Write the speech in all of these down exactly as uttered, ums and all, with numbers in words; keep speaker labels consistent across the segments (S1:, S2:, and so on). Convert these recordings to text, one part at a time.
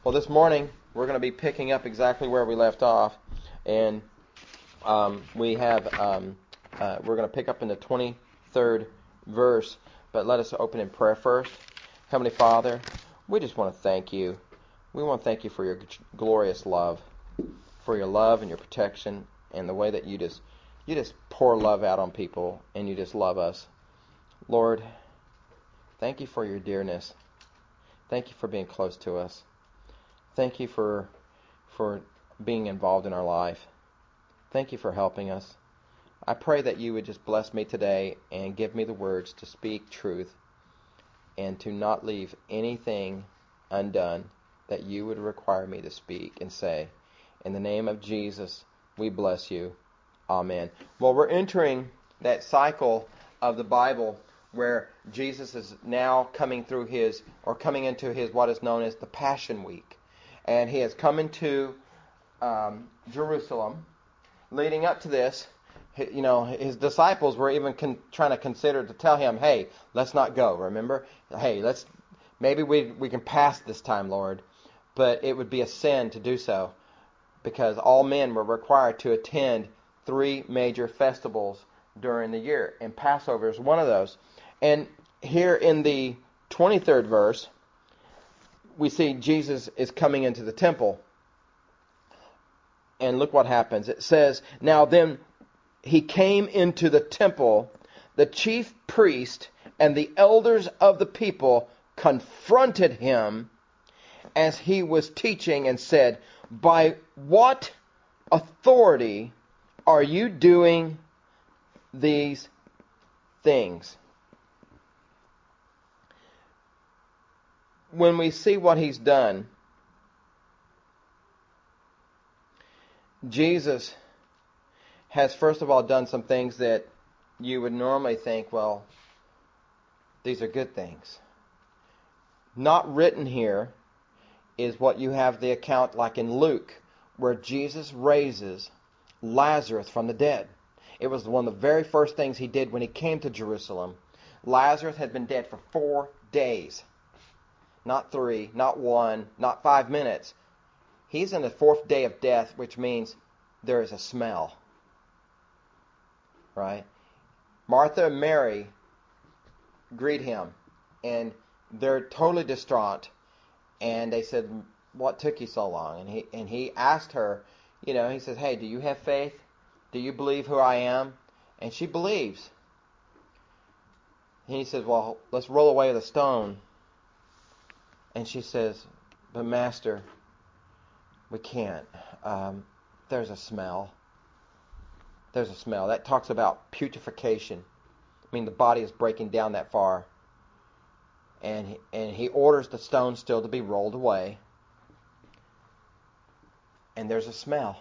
S1: Well, this morning we're going to be picking up exactly where we left off, and um, we have um, uh, we're going to pick up in the twenty-third verse. But let us open in prayer first. Heavenly Father, we just want to thank you. We want to thank you for your glorious love, for your love and your protection, and the way that you just you just pour love out on people, and you just love us. Lord, thank you for your dearness. Thank you for being close to us. Thank you for for being involved in our life. Thank you for helping us. I pray that you would just bless me today and give me the words to speak truth and to not leave anything undone that you would require me to speak and say. In the name of Jesus, we bless you. Amen. Well, we're entering that cycle of the Bible where Jesus is now coming through his, or coming into his, what is known as the Passion Week. And he has come into um, Jerusalem. Leading up to this, you know, his disciples were even con- trying to consider to tell him, hey, let's not go, remember? Hey, let's maybe we we can pass this time, Lord. But it would be a sin to do so, because all men were required to attend three major festivals during the year, and Passover is one of those. And here in the twenty-third verse, we see Jesus is coming into the temple. And look what happens. It says, now then he came into the temple, the chief priest and the elders of the people confronted him as he was teaching and said, by what authority are you doing these things? When we see what he's done, Jesus has first of all done some things that you would normally think, well, these are good things. Not written here is what you have the account like in Luke, where Jesus raises Lazarus from the dead. It was one of the very first things he did when he came to Jerusalem. Lazarus had been dead for four days. Not three, not one, not five minutes. He's in the fourth day of death, which means there is a smell. Right? Martha and Mary greet him, and they're totally distraught. And they said, what took you so long? And he and he asked her, you know, he says, hey, do you have faith? Do you believe who I am? And she believes. And he says, well, let's roll away the stone. And she says, but Master, we can't. Um, there's a smell. There's a smell. That talks about putrefaction. I mean, the body is breaking down that far. And he, and he orders the stone still to be rolled away. And there's a smell.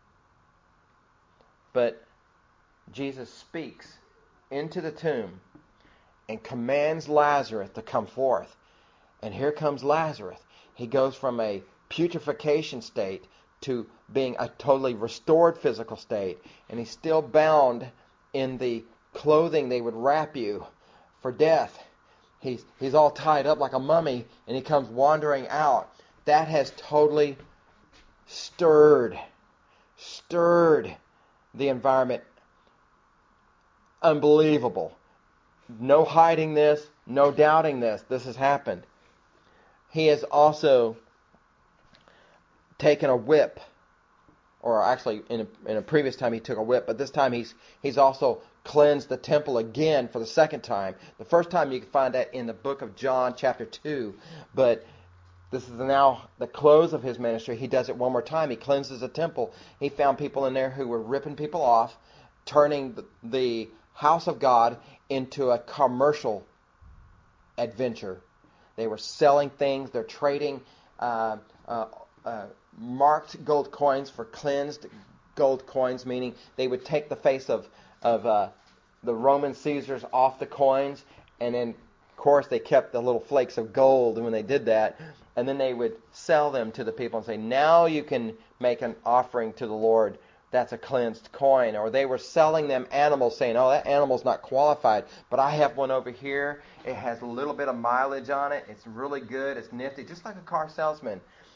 S1: But Jesus speaks into the tomb and commands Lazarus to come forth. And here comes Lazarus. He goes from a putrefaction state to being a totally restored physical state. And he's still bound in the clothing they would wrap you for death. He's, he's all tied up like a mummy, and he comes wandering out. That has totally stirred, stirred the environment. Unbelievable. No hiding this, no doubting this. This has happened. He has also taken a whip, or actually in a, in a previous time he took a whip, but this time he's he's also cleansed the temple again for the second time. The first time you can find that in the book of John chapter two, but this is now the close of his ministry. He does it one more time. He cleanses the temple. He found people in there who were ripping people off, turning the, the house of God into a commercial adventure. They were selling things. They're trading uh, uh, uh, marked gold coins for cleansed gold coins, meaning they would take the face of of uh, the Roman Caesars off the coins, and then, of course, they kept the little flakes of gold when they did that, and then they would sell them to the people and say, now you can make an offering to the Lord. That's a cleansed coin. Or they were selling them animals, saying, oh, that animal's not qualified, but I have one over here. It has a little bit of mileage on it. It's really good. It's nifty, just like a car salesman.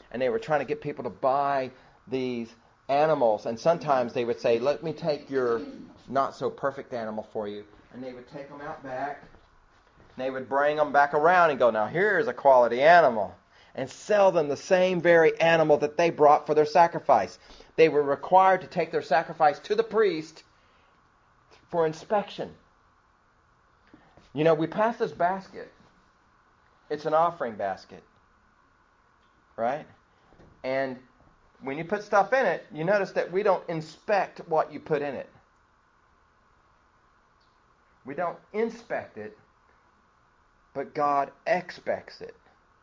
S1: and they were trying to get people to buy these animals. And sometimes they would say, let me take your not so perfect animal for you. And they would take them out back, and they would bring them back around and go, now here's a quality animal, and sell them the same very animal that they brought for their sacrifice. They were required to take their sacrifice to the priest for inspection. You know, we pass this basket. It's an offering basket, right? And when you put stuff in it, you notice that we don't inspect what you put in it. We don't inspect it, but God expects it.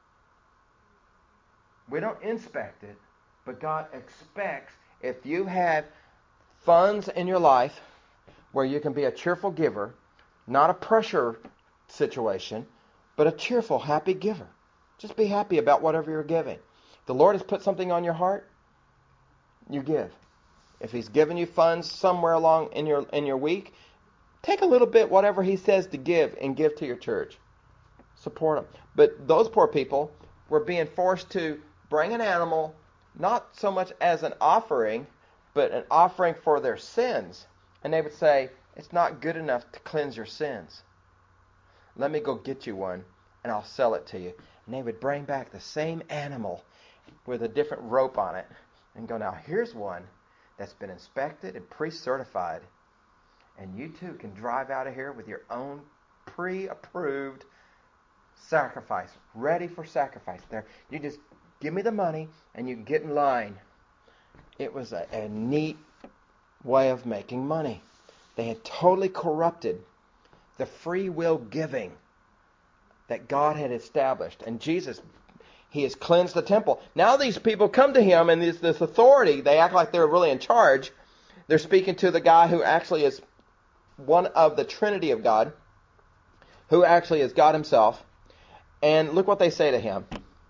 S1: We don't inspect it, but God expects. If you have funds in your life where you can be a cheerful giver, not a pressure situation, but a cheerful, happy giver. Just be happy about whatever you're giving. If the Lord has put something on your heart, you give. If He's given you funds somewhere along in your in your week, take a little bit, whatever He says to give, and give to your church. Support them. But those poor people were being forced to bring an animal, not so much as an offering, but an offering for their sins. And they would say, it's not good enough to cleanse your sins. Let me go get you one, and I'll sell it to you. And they would bring back the same animal with a different rope on it and go, now here's one that's been inspected and pre-certified. And you too can drive out of here with your own pre-approved sacrifice, ready for sacrifice. There, you just give me the money and you can get in line. It was a, a neat way of making money. They had totally corrupted the free will giving that God had established. And Jesus, He has cleansed the temple. Now these people come to Him, and this, this authority, they act like they're really in charge. They're speaking to the guy who actually is one of the Trinity of God, who actually is God Himself. And look what they say to Him.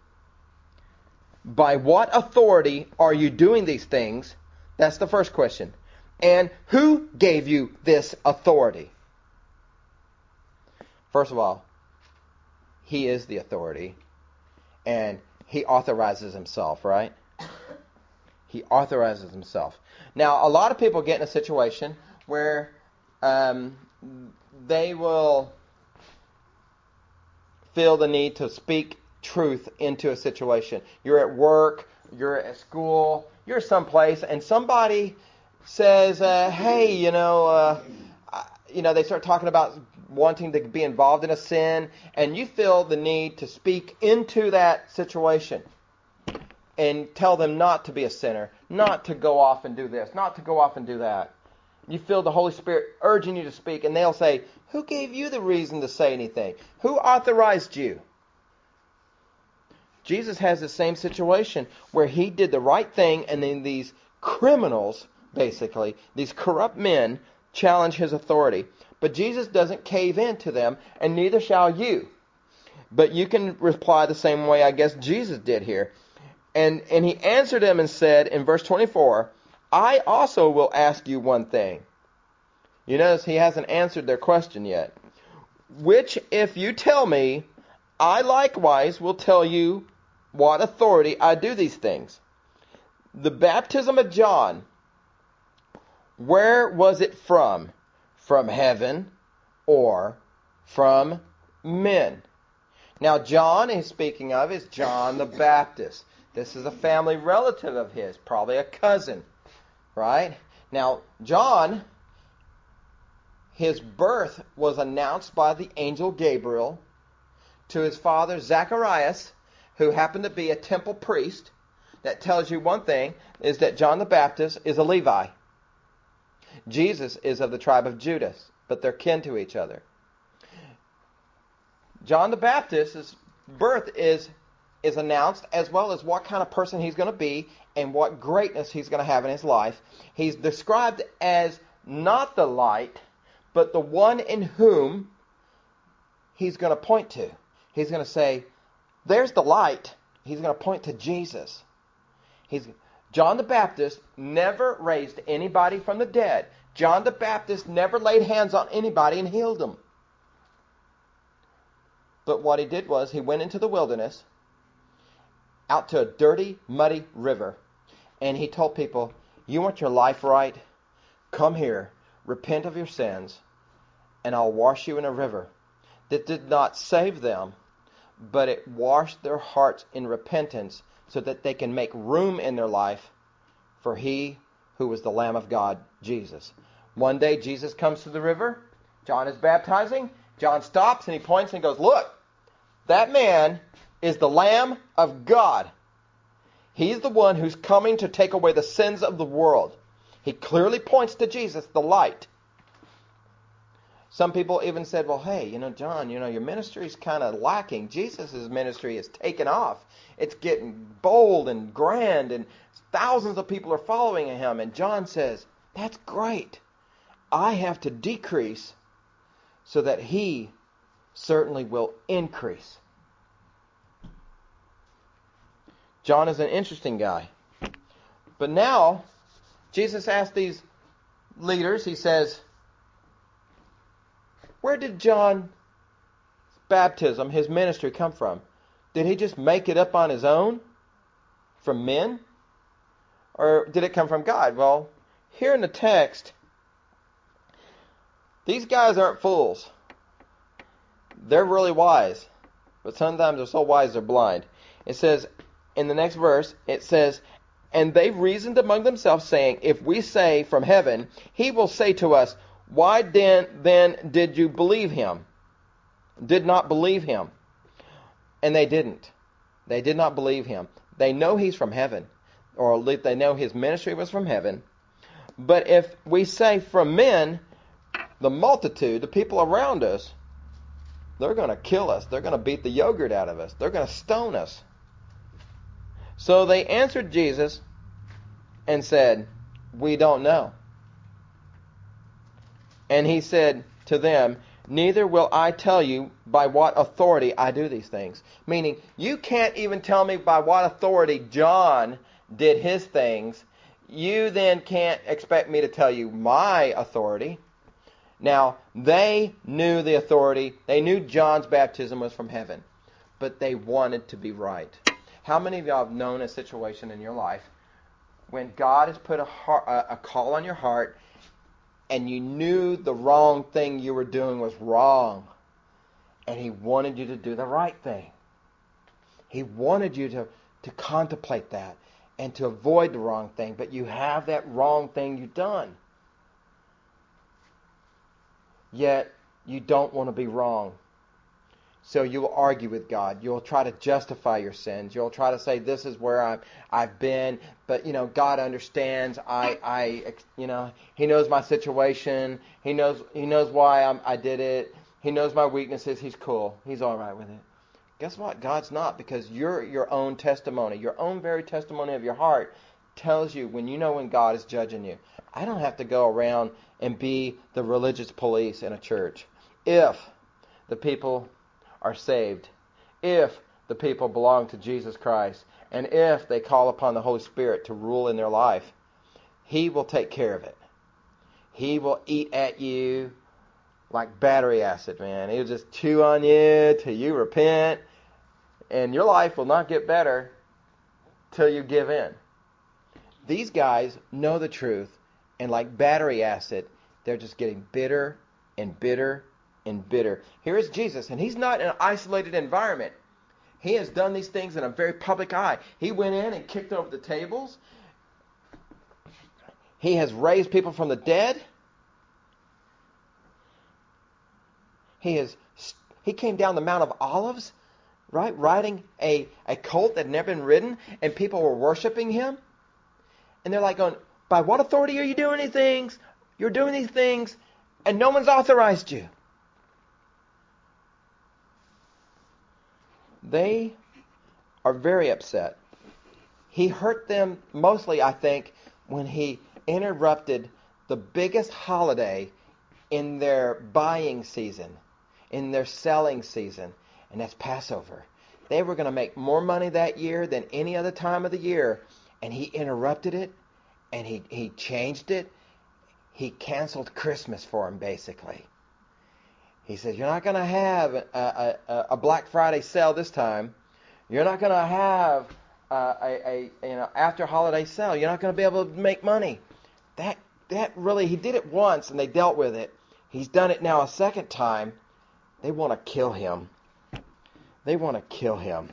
S1: By what authority are you doing these things? That's the first question. And who gave you this authority? First of all, He is the authority, and He authorizes Himself, right? He authorizes Himself. Now, a lot of people get in a situation where um, they will feel the need to speak truth into a situation. You're at work, you're at school, you're someplace, and somebody says, uh, hey, you know, uh, you know, they start talking about wanting to be involved in a sin, and you feel the need to speak into that situation and tell them not to be a sinner, not to go off and do this, not to go off and do that. You feel the Holy Spirit urging you to speak, and they'll say, who gave you the reason to say anything? Who authorized you? Jesus has the same situation where He did the right thing, and then these criminals, basically, these corrupt men, challenge His authority. But Jesus doesn't cave in to them, and neither shall you. But you can reply the same way I guess Jesus did here. And, and He answered them and said in verse twenty-four, I also will ask you one thing. You notice He hasn't answered their question yet. Which if you tell me, I likewise will tell you what authority I do these things. The baptism of John, where was it from? From heaven or from men? Now John he's speaking of is John the Baptist. This is a family relative of his, probably a cousin, right? Now John, his birth was announced by the angel Gabriel to his father Zacharias, who happened to be a temple priest. That tells you one thing, is that John the Baptist is a Levi. Jesus is of the tribe of Judah, but they're kin to each other. John the Baptist's birth is, is announced, as well as what kind of person he's going to be and what greatness he's going to have in his life. He's described as not the light, but the one in whom he's going to point to. He's going to say, there's the light. He's going to point to Jesus. He's John the Baptist never raised anybody from the dead. John the Baptist never laid hands on anybody and healed them. But what he did was he went into the wilderness out to a dirty, muddy river. And he told people, you want your life right? Come here, repent of your sins, and I'll wash you in a river. That did not save them, but it washed their hearts in repentance so that they can make room in their life for he who was the Lamb of God, Jesus. One day Jesus comes to the river. John is baptizing. John stops and he points and goes, look, that man is the Lamb of God. He's the one who's coming to take away the sins of the world. He clearly points to Jesus, the light. Some people even said, well, hey, you know, John, you know, your ministry is kind of lacking. Jesus' ministry is taken off. It's getting bold and grand, and thousands of people are following him. And John says, that's great. I have to decrease so that he certainly will increase. John is an interesting guy. But now, Jesus asked these leaders, he says, where did John's baptism, his ministry, come from? Did he just make it up on his own? From men? Or did it come from God? Well, here in the text, these guys aren't fools. They're really wise. But sometimes they're so wise they're blind. It says, in the next verse, it says, and they reasoned among themselves, saying, if we say from heaven, he will say to us, why then, then did you believe him? Did not believe him. And they didn't. They did not believe him. They know he's from heaven. Or at least they know his ministry was from heaven. But if we say from men, the multitude, the people around us, they're going to kill us. They're going to beat the yogurt out of us. They're going to stone us. So they answered Jesus and said, we don't know. And he said to them, neither will I tell you by what authority I do these things. Meaning, you can't even tell me by what authority John did his things. You then can't expect me to tell you my authority. Now, they knew the authority. They knew John's baptism was from heaven. But they wanted to be right. How many of y'all have known a situation in your life when God has put a, heart, a call on your heart and you knew the wrong thing you were doing was wrong, and he wanted you to do the right thing? He wanted you to, to contemplate that and to avoid the wrong thing, but you have that wrong thing you've done. Yet, you don't want to be wrong. So you'll argue with God. You'll try to justify your sins. You'll try to say, this is where I've, I've been, but, you know, God understands. I, I, you know, he knows my situation. He knows, he knows why I'm, I did it. He knows my weaknesses. He's cool. He's all right with it. Guess what? God's not, because your your own testimony, your own very testimony of your heart tells you when you know when God is judging you. I don't have to go around and be the religious police in a church. If the people are saved, if the people belong to Jesus Christ, and if they call upon the Holy Spirit to rule in their life, he will take care of it. He will eat at you like battery acid, man. He'll just chew on you till you repent, and your life will not get better till you give in. These guys know the truth, and like battery acid, they're just getting bitter and bitter and bitter. Here is Jesus, and he's not in an isolated environment. He has done these things in a very public eye. He went in and kicked over the tables. He has raised people from the dead. He has. He came down the Mount of Olives, right, riding a, a colt that had never been ridden, and people were worshiping him. And they're like going, by what authority are you doing these things? You're doing these things, and no one's authorized you. They are very upset. He hurt them mostly, I think, when he interrupted the biggest holiday in their buying season, in their selling season, and that's Passover. They were going to make more money that year than any other time of the year, and he interrupted it, and he, he changed it. He canceled Christmas for them, basically. He says, you're not going to have a, a, a Black Friday sale this time. You're not going to have uh, a, a you know after holiday sale. You're not going to be able to make money. That that really, he did it once and they dealt with it. He's done it now a second time. They want to kill him. They want to kill him.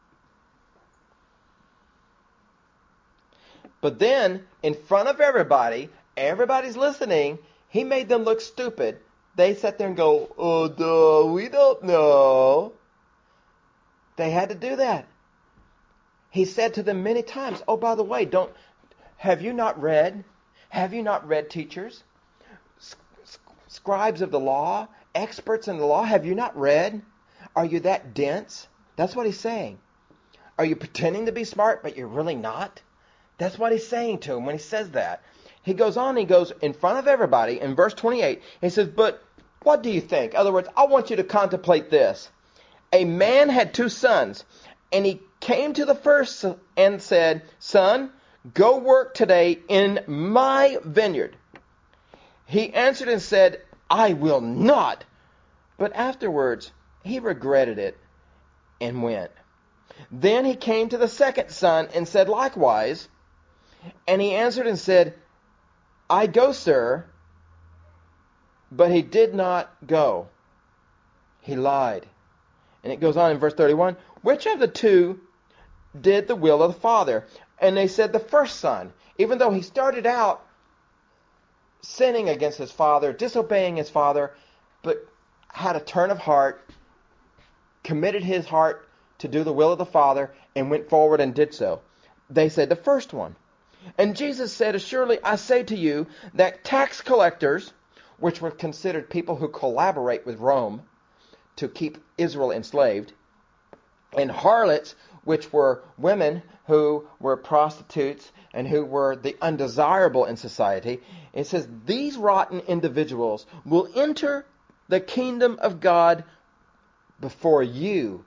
S1: But then, in front of everybody, everybody's listening, he made them look stupid. They sat there and go, oh, duh, we don't know. They had to do that. He said to them many times, oh, by the way, don't, have you not read? Have you not read, teachers? Scribes of the law, experts in the law, have you not read? Are you that dense? That's what he's saying. Are you pretending to be smart, but you're really not? That's what he's saying to him when he says that. He goes on, he goes in front of everybody, in verse twenty-eight, he says, but what do you think? In other words, I want you to contemplate this. A man had two sons, and he came to the first and said, son, go work today in my vineyard. He answered and said, I will not. But afterwards, he regretted it and went. Then he came to the second son and said likewise. And he answered and said, I go, sir. But he did not go. He lied. And it goes on in verse thirty-one. Which of the two did the will of the father? And they said the first son. Even though he started out sinning against his father, disobeying his father, but had a turn of heart, committed his heart to do the will of the Father, and went forward and did so. They said the first one. And Jesus said, assuredly, I say to you that tax collectors, which were considered people who collaborate with Rome to keep Israel enslaved, and harlots, which were women who were prostitutes and who were the undesirable in society, it says these rotten individuals will enter the kingdom of God before you,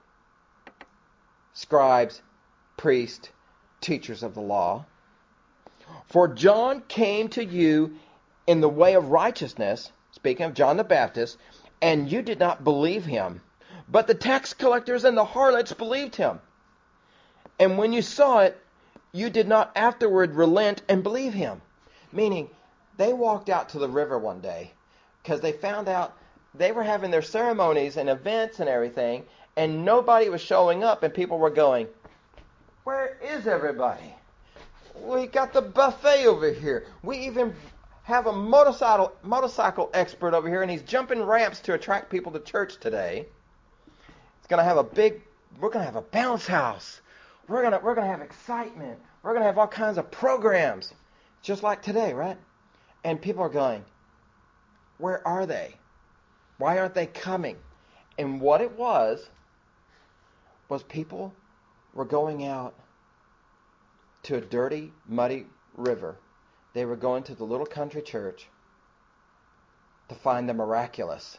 S1: scribes, priests, teachers of the law. For John came to you in the way of righteousness, speaking of John the Baptist, and you did not believe him. But the tax collectors and the harlots believed him. And when you saw it, you did not afterward relent and believe him. Meaning, they walked out to the river one day because they found out they were having their ceremonies and events and everything, and nobody was showing up, and people were going, where is everybody? We got the buffet over here. We even have a motorcycle motorcycle expert over here, and he's jumping ramps to attract people to church today. It's going to have a big, we're going to have a bounce house. We're going to we're going to have excitement. We're going to have all kinds of programs, just like today, right? And people are going, where are they? Why aren't they coming? And what it was, was people were going out to a dirty, muddy river. They were going to the little country church to find the miraculous.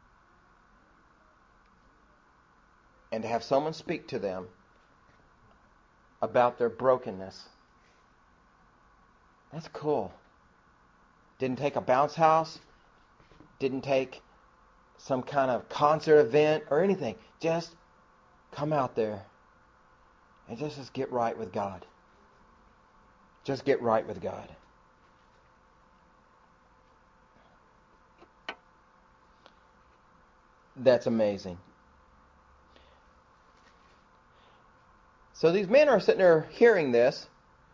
S1: And to have someone speak to them about their brokenness. That's cool. Didn't take a bounce house. Didn't take some kind of concert event or anything. Just come out there and just, just get right with God. Just get right with God. That's amazing. So these men are sitting there hearing this,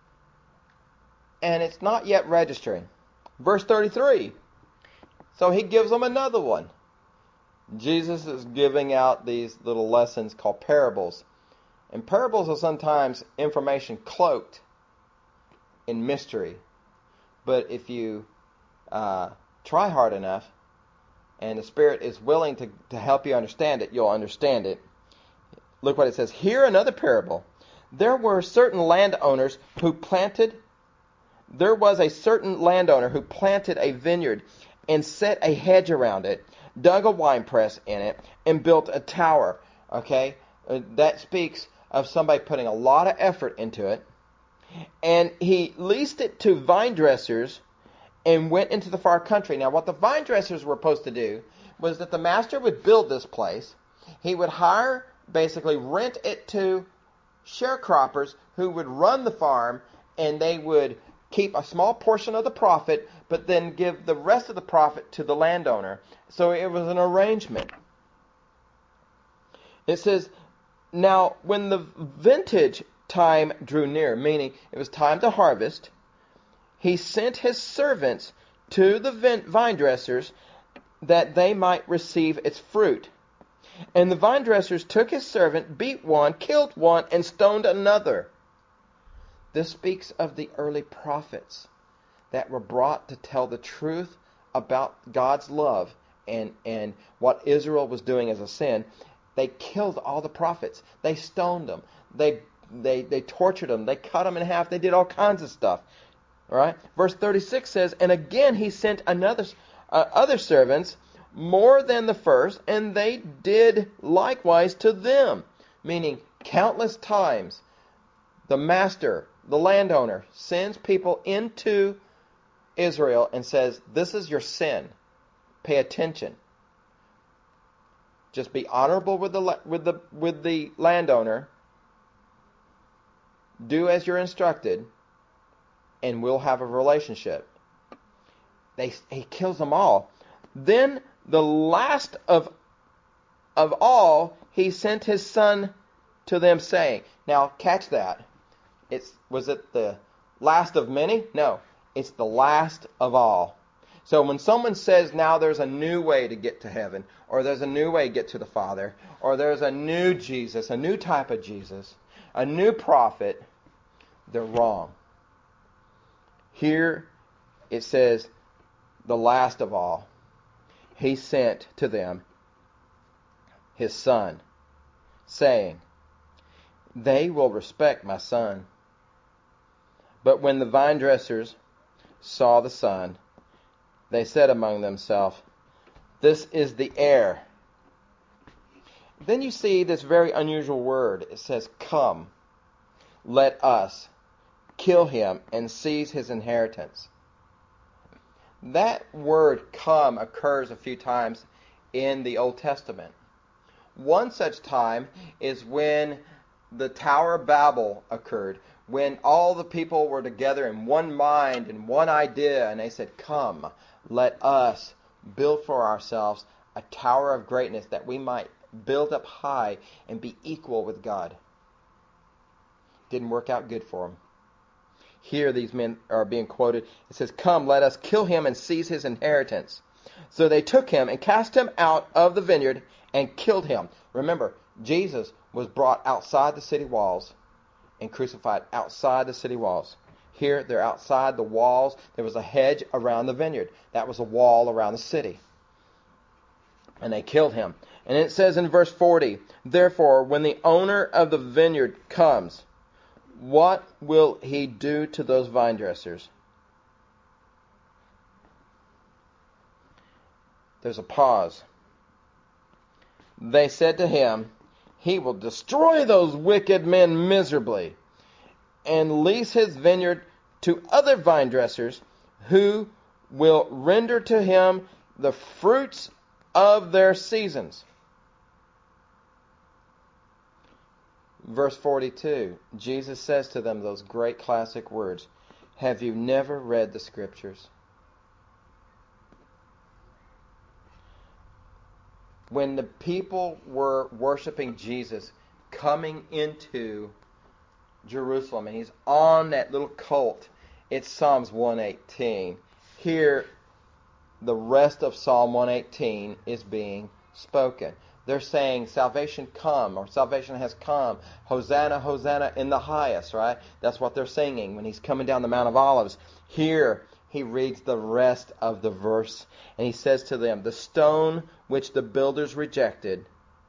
S1: and it's not yet registering. Verse thirty-three. So he gives them another one. Jesus is giving out these little lessons called parables. And parables are sometimes information cloaked in mystery. But if you uh, try hard enough, and the Spirit is willing to, to help you understand it, you'll understand it. Look what it says. Here another parable. There were certain landowners who planted, there was a certain landowner who planted a vineyard and set a hedge around it, dug a winepress in it, and built a tower. Okay? Uh, that speaks of somebody putting a lot of effort into it. And he leased it to vine dressers and went into the far country. Now, what the vine dressers were supposed to do was that the master would build this place. He would hire, basically rent it to sharecroppers who would run the farm, and they would keep a small portion of the profit, but then give the rest of the profit to the landowner. So it was an arrangement. It says, now when the vintage time drew near, meaning it was time to harvest, he sent his servants to the vine dressers that they might receive its fruit. And the vine dressers took his servant, beat one, killed one, and stoned another. This speaks of the early prophets that were brought to tell the truth about God's love and, and what Israel was doing as a sin. They killed all the prophets. They stoned them. They they they tortured them. They cut them in half. They did all kinds of stuff. All right. Verse thirty-six says, and again he sent another uh, other servants more than the first, and they did likewise to them. Meaning, countless times, the master, the landowner, sends people into Israel and says, this is your sin. Pay attention. Just be honorable with the with the with the landowner. Do as you're instructed, and we'll have a relationship. They he kills them all. Then the last of of all, he sent his son to them, saying, now catch that. It's was it the last of many? No, it's the last of all. So when someone says now there's a new way to get to heaven, or there's a new way to get to the Father, or there's a new Jesus, a new type of Jesus, a new prophet, they're wrong. Here it says the last of all. He sent to them his son, saying, they will respect my son. But when the vine dressers saw the son, they said among themselves, this is the heir. Then you see this very unusual word. It says, come, let us kill him and seize his inheritance. That word come occurs a few times in the Old Testament. One such time is when the Tower of Babel occurred, when all the people were together in one mind and one idea, and they said, come, let us build for ourselves a tower of greatness that we might build up high and be equal with God. Didn't work out good for them. Here these men are being quoted. It says, come, let us kill him and seize his inheritance. So they took him and cast him out of the vineyard and killed him. Remember, Jesus was brought outside the city walls and crucified outside the city walls. Here, they're outside the walls. There was a hedge around the vineyard. That was a wall around the city. And they killed him. And it says in verse forty, therefore, when the owner of the vineyard comes, what will he do to those vine dressers? There's a pause. They said to him, he will destroy those wicked men miserably and lease his vineyard to other vine dressers who will render to him the fruits of their seasons. Verse forty-two, Jesus says to them those great classic words, have you never read the Scriptures? When the people were worshiping Jesus, coming into Jerusalem, and he's on that little colt, it's Psalms one eighteen. Here, the rest of Psalm one eighteen is being spoken. They're saying, salvation come, or salvation has come. Hosanna, Hosanna in the highest, right? That's what they're singing when he's coming down the Mount of Olives. Here, he reads the rest of the verse, and he says to them, the stone which the builders rejected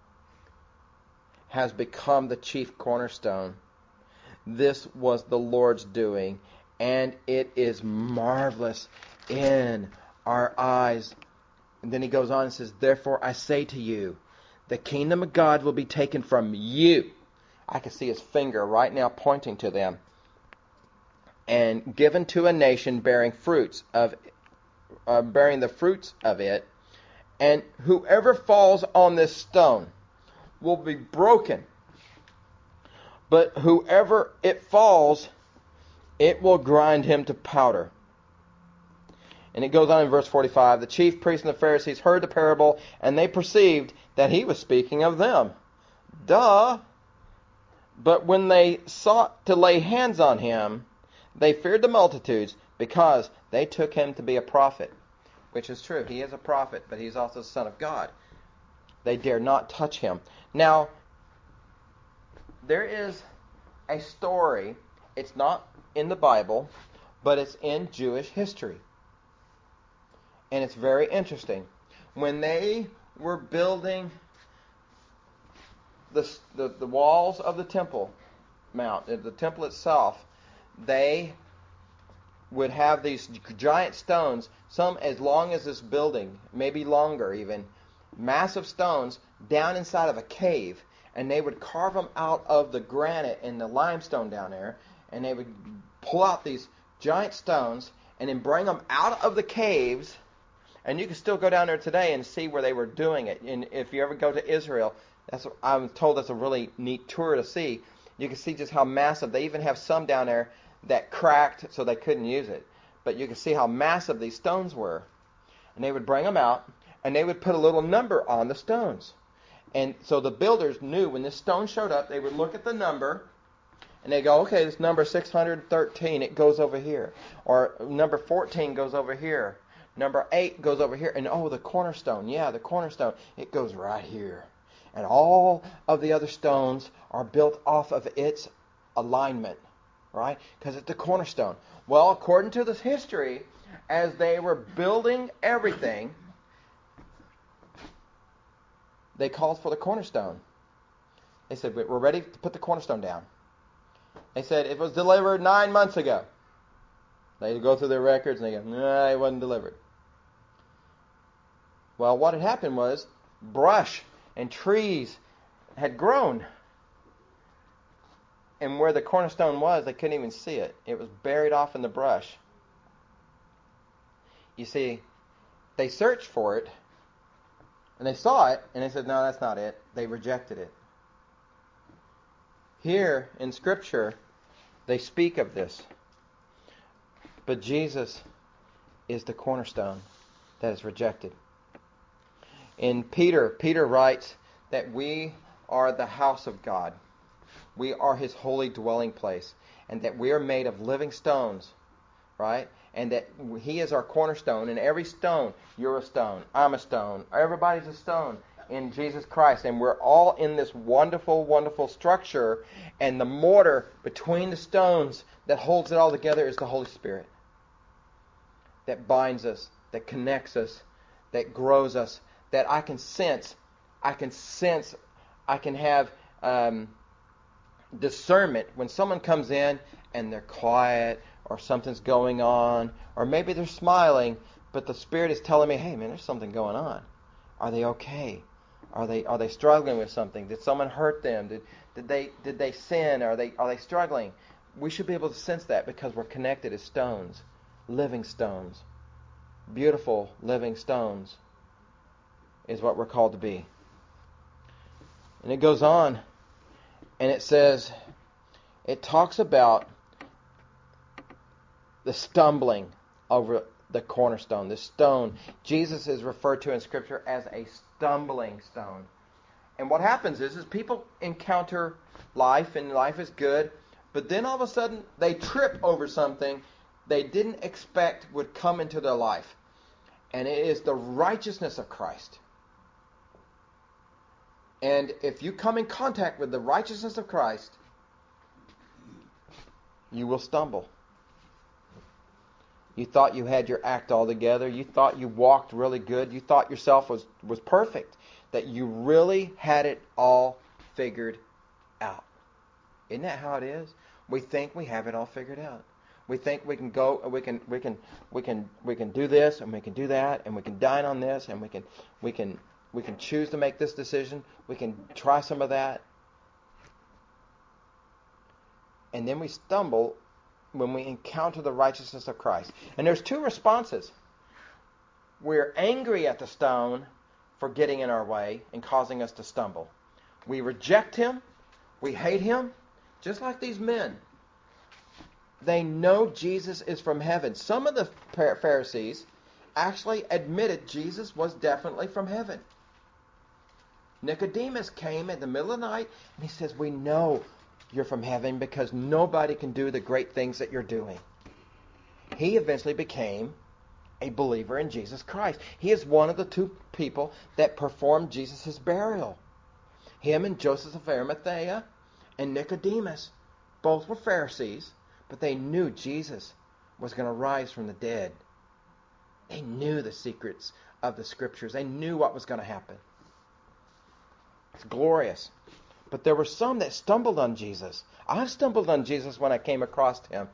S1: has become the chief cornerstone. This was the Lord's doing, and it is marvelous in our eyes. And then he goes on and says, therefore I say to you, the kingdom of God will be taken from you. I can see his finger right now pointing to them. And given to a nation bearing fruits of, uh, bearing the fruits of it. And whoever falls on this stone will be broken. but whoever it falls, it will grind him to powder. And it goes on in verse forty-five. The chief priests and the Pharisees heard the parable, and they perceived that he was speaking of them. Duh! But when they sought to lay hands on him, they feared the multitudes, because they took him to be a prophet. Which is true. He is a prophet, but he's also the Son of God. They dare not touch him. Now, there is a story. It's not in the Bible, but it's in Jewish history. And it's very interesting. When they were building the, the, the walls of the Temple Mount, the temple itself, they would have these giant stones, some as long as this building, maybe longer even, massive stones down inside of a cave. And they would carve them out of the granite and the limestone down there. And they would pull out these giant stones and then bring them out of the caves. And you can still go down there today and see where they were doing it. And if you ever go to Israel, that's I'm told that's a really neat tour to see. You can see just how massive. They even have some down there that cracked so they couldn't use it. But you can see how massive these stones were. And they would bring them out, and they would put a little number on the stones. And so the builders knew when this stone showed up, they would look at the number, and they go, okay, this number six hundred thirteen, it goes over here. Or number fourteen goes over here. Number eight goes over here. And oh, the cornerstone. Yeah, the cornerstone. It goes right here. And all of the other stones are built off of its alignment. Right? Because it's the cornerstone. Well, according to this history, as they were building everything, they called for the cornerstone. They said, we're ready to put the cornerstone down. They said, it was delivered nine months ago. They go through their records and they go, no, it wasn't delivered. Well, what had happened was brush and trees had grown. And where the cornerstone was, they couldn't even see it. It was buried off in the brush. You see, they searched for it, and they saw it, and they said, no, that's not it. They rejected it. Here in Scripture, they speak of this. But Jesus is the cornerstone that is rejected. In Peter, Peter writes that we are the house of God. We are His holy dwelling place. And that we are made of living stones. Right? And that He is our cornerstone. And every stone, you're a stone, I'm a stone, everybody's a stone in Jesus Christ. And we're all in this wonderful, wonderful structure. And the mortar between the stones that holds it all together is the Holy Spirit. That binds us, that connects us, that grows us, that I can sense, I can sense, I can have um, discernment when someone comes in and they're quiet or something's going on, or maybe they're smiling, but the Spirit is telling me, hey man, there's something going on. Are they okay? Are they are they struggling with something? Did someone hurt them? Did did they did they sin? Are they are they struggling? We should be able to sense that because we're connected as stones, living stones, beautiful living stones is what we're called to be. And it goes on and it says, it talks about the stumbling over the cornerstone, the stone. Jesus is referred to in Scripture as a stumbling stone. And what happens is, is people encounter life, and life is good, but then all of a sudden they trip over something they didn't expect would come into their life. And it is the righteousness of Christ. And if you come in contact with the righteousness of Christ, you will stumble. You thought you had your act all together. You thought you walked really good. You thought yourself was, was perfect. That you really had it all figured out. Isn't that how it is? We think we have it all figured out. We think we can go, we can, we can, we can, we can do this, and we can do that, and we can dine on this, and we can, we can, we can choose to make this decision. We can try some of that, and then we stumble when we encounter the righteousness of Christ. And there's two responses. We're angry at the stone for getting in our way and causing us to stumble. We reject Him, we hate Him, just like these men, they know Jesus is from heaven. Some of the Pharisees actually admitted Jesus was definitely from heaven. Nicodemus came in the middle of the night and he says, we know you're from heaven because nobody can do the great things that you're doing. He eventually became a believer in Jesus Christ. He is one of the two people that performed Jesus' burial. Him and Joseph of Arimathea and Nicodemus both were Pharisees, but they knew Jesus was going to rise from the dead. They knew the secrets of the Scriptures. They knew what was going to happen. It's glorious. But there were some that stumbled on Jesus. I stumbled on Jesus when I came across him.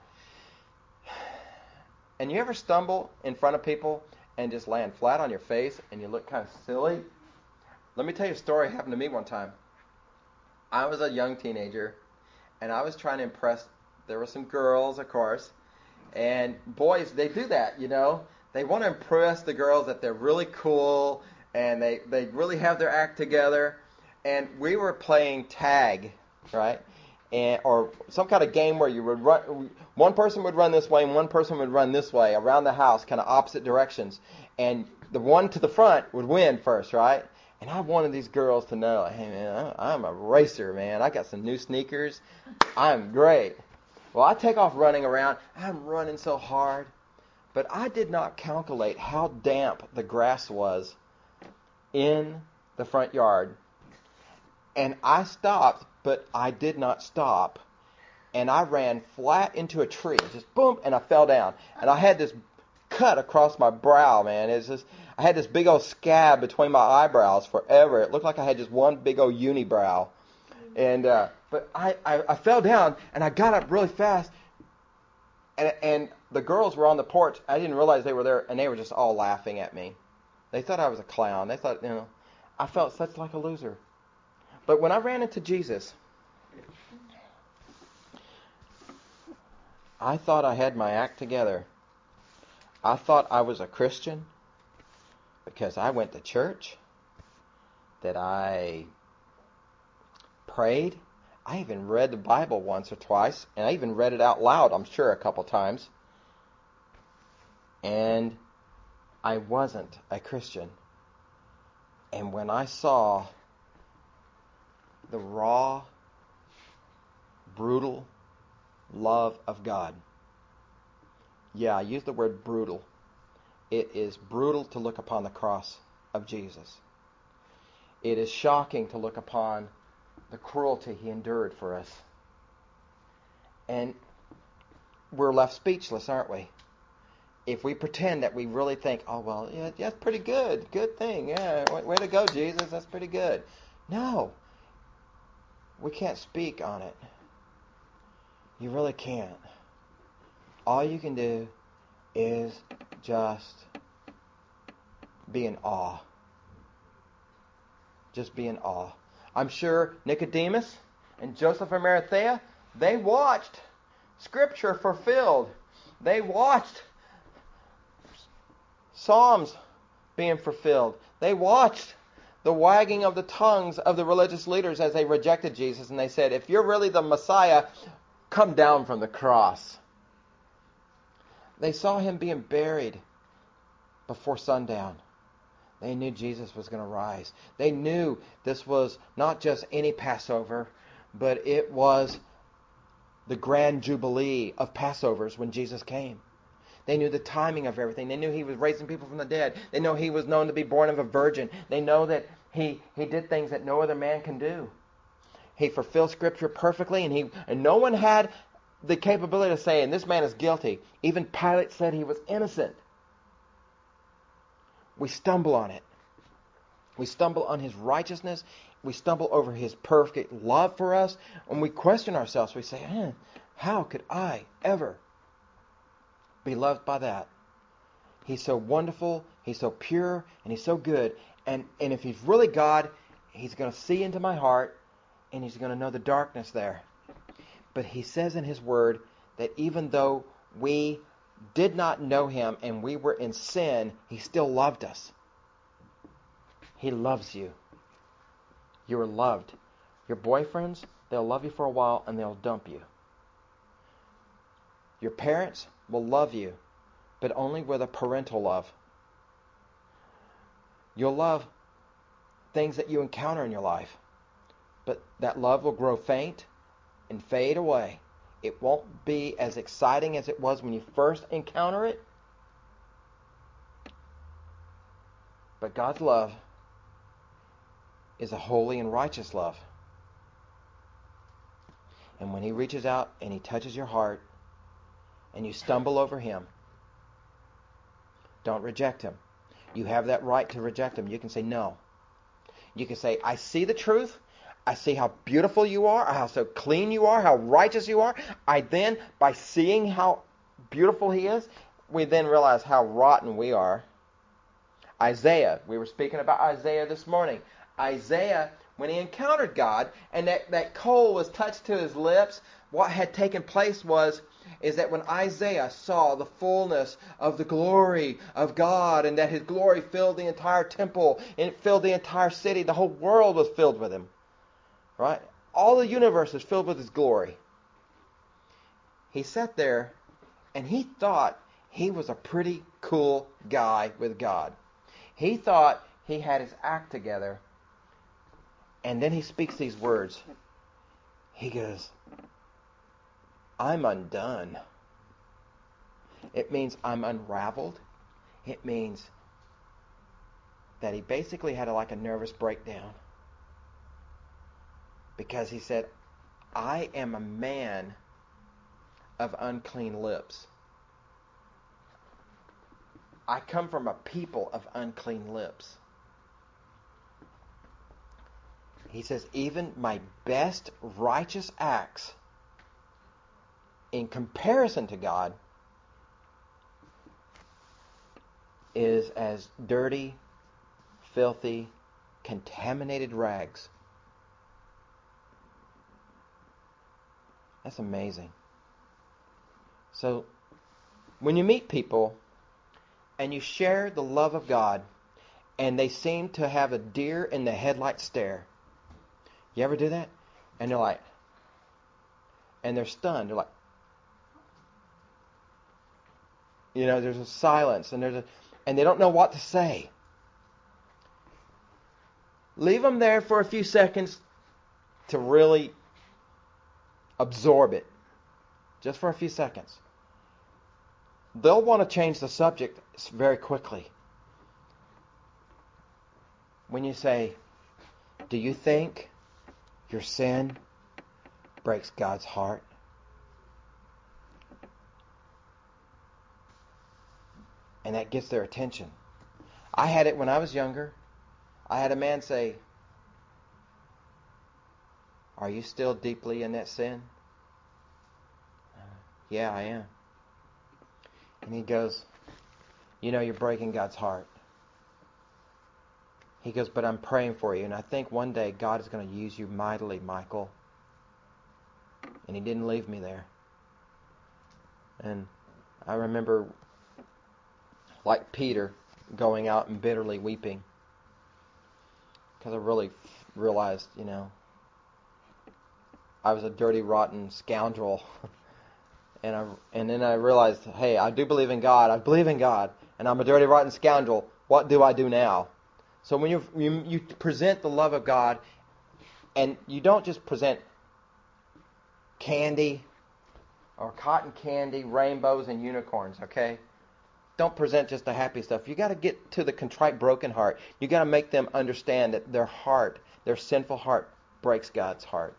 S1: And you ever stumble in front of people and just land flat on your face and you look kind of silly? Let me tell you a story that happened to me one time. I was a young teenager and I was trying to impress, there were some girls, of course, and boys, they do that, you know. They want to impress the girls that they're really cool and they, they really have their act together. And we were playing tag, right? And or some kind of game where you would run, one person would run this way and one person would run this way around the house, kind of opposite directions. And the one to the front would win first, right? And I wanted these girls to know, hey man, I'm a racer, man. I got some new sneakers. I'm great. Well, I take off running around. I'm running so hard. But I did not calculate how damp the grass was in the front yard. And I stopped, but I did not stop. And I ran flat into a tree, just boom, and I fell down. And I had this cut across my brow, man. It's just, I had this big old scab between my eyebrows forever. It looked like I had just one big old unibrow. And uh, but I, I, I fell down, and I got up really fast. And, and the girls were on the porch. I didn't realize they were there, and they were just all laughing at me. They thought I was a clown. They thought, you know, I felt such like a loser. But when I ran into Jesus, I thought I had my act together. I thought I was a Christian because I went to church, that I prayed. I even read the Bible once or twice, and I even read it out loud, I'm sure, a couple times. And I wasn't a Christian. And when I saw the raw, brutal love of God. Yeah, I use the word brutal. It is brutal to look upon the cross of Jesus. It is shocking to look upon the cruelty he endured for us. And we're left speechless, aren't we? If we pretend that we really think, oh, well, yeah, that's pretty good. Good thing. Yeah, way, way to go, Jesus. That's pretty good. No. We can't speak on it. You really can't. All you can do is just be in awe. Just be in awe. I'm sure Nicodemus and Joseph of Arimathea, they watched Scripture fulfilled. They watched Psalms being fulfilled. They watched the wagging of the tongues of the religious leaders as they rejected Jesus, and they said, if you're really the Messiah, come down from the cross. They saw him being buried before sundown. They knew Jesus was going to rise. They knew this was not just any Passover, but it was the grand jubilee of Passovers when Jesus came. They knew the timing of everything. They knew he was raising people from the dead. They know he was known to be born of a virgin. They know that he, he did things that no other man can do. He fulfilled Scripture perfectly, and he and no one had the capability of saying, this man is guilty. Even Pilate said he was innocent. We stumble on it. We stumble on his righteousness. We stumble over his perfect love for us. And we question ourselves. We say, eh, how could I ever be loved by that? He's so wonderful. He's so pure. And he's so good. And, and if he's really God, he's going to see into my heart. And he's going to know the darkness there. But he says in his word that even though we did not know him and we were in sin, he still loved us. He loves you. You are loved. Your boyfriends, They'll love you for a while and they'll dump you. Your parents will love you, but only with a parental love. You'll love things that you encounter in your life, but that love will grow faint and fade away. It won't be as exciting as it was when you first encounter it. But God's love is a holy and righteous love. And when He reaches out and He touches your heart and you stumble over Him, don't reject Him. You have that right to reject Him. You can say no. You can say, I see the truth. I see how beautiful you are, how so clean you are, how righteous you are. I then, by seeing how beautiful He is, we then realize how rotten we are. Isaiah, we were speaking about Isaiah this morning. Isaiah, when he encountered God and that, that coal was touched to his lips, what had taken place was is that when Isaiah saw the fullness of the glory of God and that His glory filled the entire temple and it filled the entire city, the whole world was filled with Him. Right? All the universe is filled with His glory. He sat there and he thought he was a pretty cool guy with God. He thought he had his act together. And then he speaks these words. He goes, I'm undone. It means I'm unraveled. It means that he basically had a, like a nervous breakdown. Because he said, I am a man of unclean lips. I come from a people of unclean lips. He says, even my best righteous acts, in comparison to God, is as dirty, filthy, contaminated rags. That's amazing. So, when you meet people and you share the love of God and they seem to have a deer in the headlight stare, you ever do that? And they're like, and they're stunned. They're like, you know, there's a silence and there's a, and they don't know what to say. Leave them there for a few seconds to really absorb it. Just for a few seconds. They'll want to change the subject very quickly. When you say, do you think your sin breaks God's heart? And that gets their attention. I had it when I was younger. I had a man say, are you still deeply in that sin? Uh, yeah, I am. And he goes, you know, you're breaking God's heart. He goes, but I'm praying for you. And I think one day God is going to use you mightily, Michael. And he didn't leave me there. And I remember, like Peter, going out and bitterly weeping. Because I really realized, you know, I was a dirty, rotten scoundrel. and I and then I realized, hey, I do believe in God. I believe in God. And I'm a dirty, rotten scoundrel. What do I do now? So when you, you you present the love of God, and you don't just present candy or cotton candy, rainbows, and unicorns, okay? Don't present just the happy stuff. You got to get to the contrite, broken heart. You got to make them understand that their heart, their sinful heart, breaks God's heart.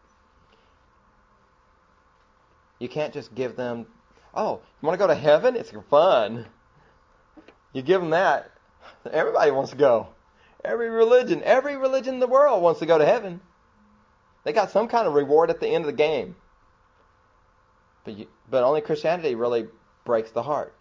S1: You can't just give them, oh, you want to go to heaven? It's fun. You give them that. Everybody wants to go. Every religion, every religion in the world wants to go to heaven. They got some kind of reward at the end of the game. But you, but only Christianity really breaks the heart.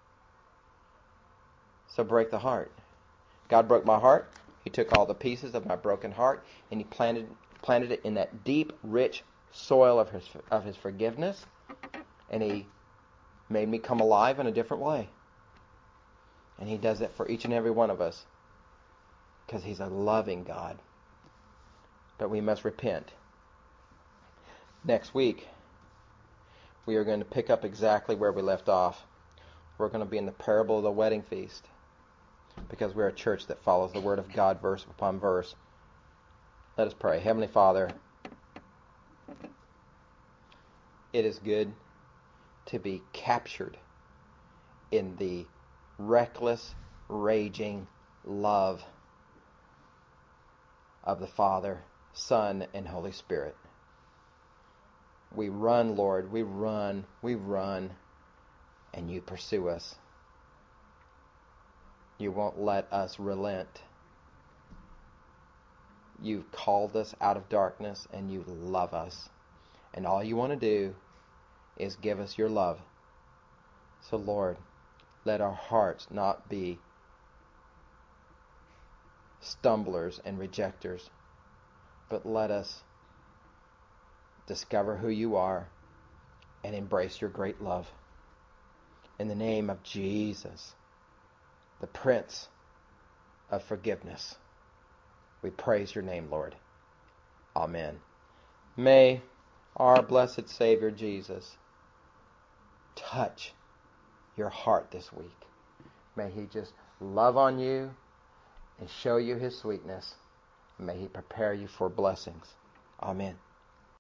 S1: So break the heart. God broke my heart. He took all the pieces of my broken heart and He planted planted it in that deep, rich soil of His of His forgiveness, and He made me come alive in a different way. And He does that for each and every one of us. Because He's a loving God. But we must repent. Next week, we are going to pick up exactly where we left off. We're going to be in the parable of the wedding feast, because we're a church that follows the Word of God verse upon verse. Let us pray. Heavenly Father, it is good to be captured in the reckless, raging love of the Father, Son, and Holy Spirit. We run, Lord, we run, we run, and you pursue us. You won't let us relent. You've called us out of darkness, and you love us. And all you want to do is give us your love. So, Lord, let our hearts not be stumblers and rejectors, but let us discover who you are and embrace your great love. In the name of Jesus, the Prince of Forgiveness, we praise your name, Lord. Amen. May our blessed Savior Jesus touch your heart this week. May he just love on you and show you his sweetness. May he prepare you for blessings. Amen.